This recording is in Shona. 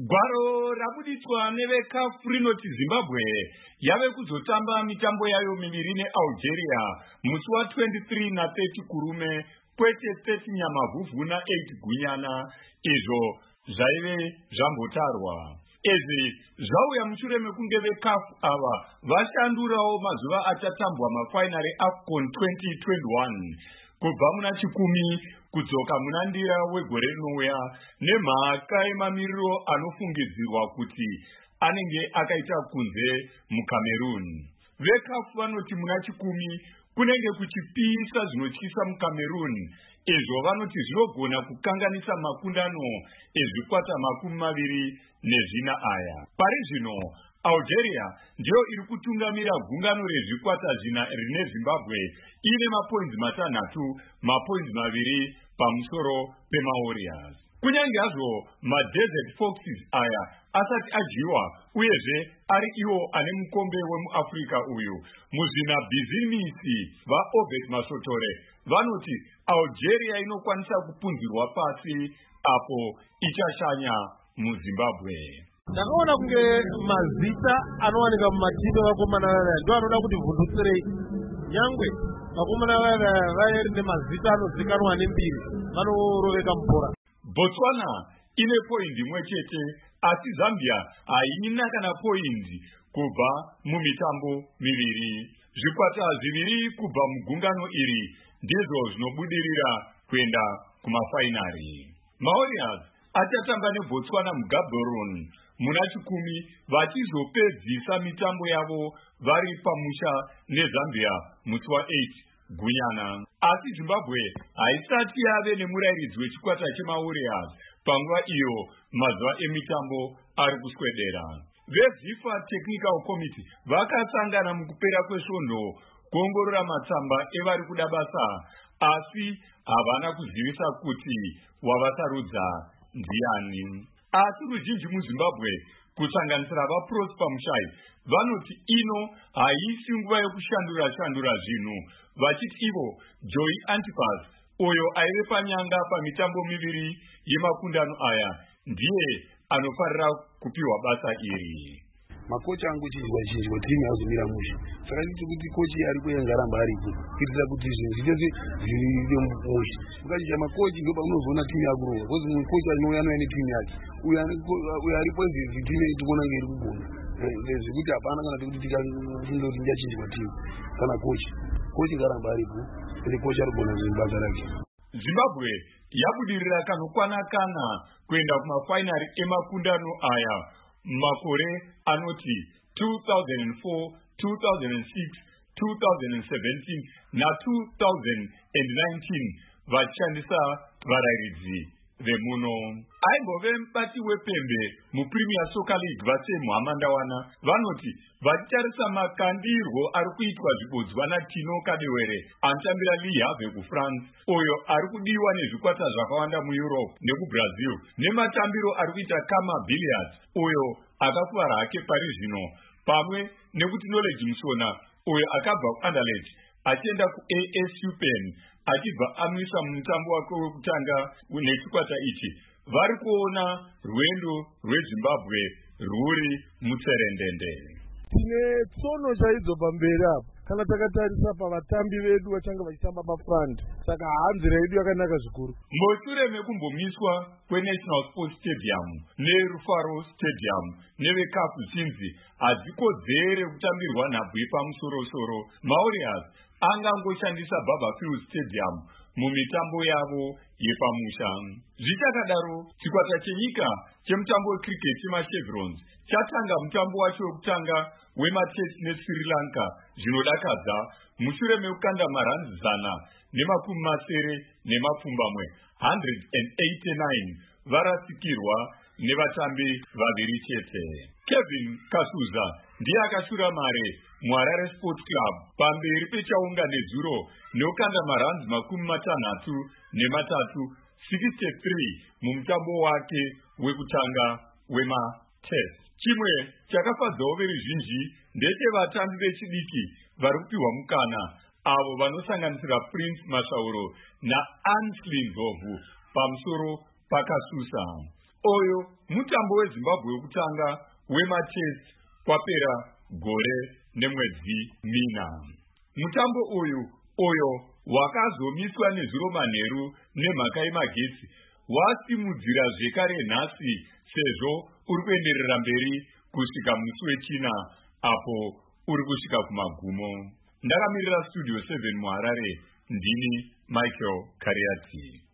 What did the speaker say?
Gwaro rabuditswa neveCAF rinoti Zimbabwe yave kuzotamba mitambo yayo miviri neAlgeria musi wa23 na30 kurume kwete 30 nyamavhuvhu na 8 gunyana, izvo zvaive zvambotarwa. Izvi zvauya mushure mekunge veCAF ava vashandurawo mazuva achatambwa mafainari AFCON 2021 kubva muna chikumi kudzoka muna ndira wegore rinouya nemhaka yemamiriro anofungidzirwa kuti anenge akaita kunze muCameroon. VeCAF vanoti muna chikumi kunenge kuchipisa zvinotyisa muCameroon, izvo vanoti zvinogona kukanganisa makundano ezvikwata 24 aya. Pari zvino Algeria ndiyo iri kutungamira gungano rezvikwata zvina rine Zimbabwe ine mapoints 6, mapoints 2 pamusoro pemaWarriors. Kunyange hazvo maDesert Foxes aya asati adyiwa uyezve ari iwo ane mukombe wemuAfrica uyu, muzvina bhizimisi vaObert Masotore vanoti Algeria inokwanisa kupunzirwa pasi apo ichashanya muZimbabwe. Ndakaona kunge mazita anowanika mumatimu evakomana vaya ndo anoda kuti vhundutsirei, nyangwe vakomana vaya vaeri nemazita anozikanwa nembiri vanoroveka mubhora. Botswana ine point imwe chete, asi Zambia haina kana point kubva mumitambo miviri. Zvikwata zviviri kubva mugungano iri ndizvo zvinobudirira kuenda kumafainari. maWarriors achatamba neBotswana muGaborone muna chikumi vachizopedzisa mitambo yavo vari pamusha neZambia musi wa8 gunyana. Asi Zimbabwe haisati yave nemurairidzi wechikwata chemaWarriors panguva iyo mazuva emitambo ari kuswedera. VeFIFA Technical Committee vakasangana mukupera kwesvondo kuongorora matsamba evari kuda basa, asi havana kuzivisa kuti wavasarudza ndiani. Asi ruzhinji muZimbabwe kusanganisira vaProsper Mushai vanoti ino haisi nguva yekushandura zvinhu, vachiti ivo Joy Antipas uyo aive panyanga pamitambo miviri yemakundano aya ndiye anofarira kupiwa basa iri. Makocha angu chizwa timu yazomira musha, saka nditi kuti kochi ari kuyenga ramba aripo kuitira kuti zvinhu zvitese zviri musha. Ukachija makochi ndoba unozoona timu yakurowa, kozi mumwe kochi anouya netimu yake uyo aripo nzizi timu yetikona ngeri kugona zvekuti hapana kana kuti tikafunda kuti ndiyachinjwa timu kana kochi ngaramba aripo ende kochi arigona basa rake. Zimbabwe yabudirira kanokwana kuenda kumafainari emakundano aya makore anoti 2004, 2006, 2017 na2019 vachishandisa varairidzi vemuno. Aimbove mubati wepembe muPremier Soccer League vasemu Hamandawana vanoti vachitarisa makandirwo ari kuitwa zvibodzwa naTino Kadewere anotambira Le Havre kuFrance, uyo ari kudiwa nezvikwata zvakawanda muEurope nekuBrazil, nematambiro ari kuita Kama Billiards uyo akakuvara hake pari zvino, pamwe nekuti Knowledge Musona uyo akabva kuAnderlecht achienda kuASU Penn achibva amwisa mutambo wake wekutanga nechikwata ichi. Vari kuona rwendo rweZimbabwe rwuri mutserendende. Tine tsono chaidzo pamberi apo kana takatarisa pavatambi vedu vachanga vachitamba paFront, saka hanzira yedu yakanaka zvikuru. Mushure mekumbomiswa kweNational Sports Stadium neRufaro Stadium neveCAF chinzi hadzikodzere kutambirwa nhabvu yepamusoro-soro, maWarriors angangoshandisa Barberfield Stadium mumitambo yavo yepamusha. Zvichakadaro, chikwata chenyika chemutambo wecricket chemaChevrons chatanga mutambo wacho wekutanga wematest neSri Lanka zvinodakadza mushure mekukanda maruns 189 189 varasikirwa nevatambi vaviri chete. Kevin Kasuza ndiye akashura mare muHarare Sports Club pamberi pechaunganedzuro nekukanda maruns 63 mumutambo wake wekutanga wematest. Chimwe chakafadzawo veruzhinji ndechevatambi vechidiki vari kupiwa mukana, avo vanosanganisira Prince Masauro naAnsley Ndlovu pamusoro pakasusa. oyo mutambo weZimbabwe wekutanga wematest kwapera gore nemwedzi mina. Mutambo oyo wakazomiswa nezuro manheru nemhaka yemagetsi wasimudzira zvekare nhasi sezvo uri kuenderera mberi kusvika musi wechina apo uri kusvika kumagumo. Ndakamirira studio 7 muHarare, ndini Michael Kariati.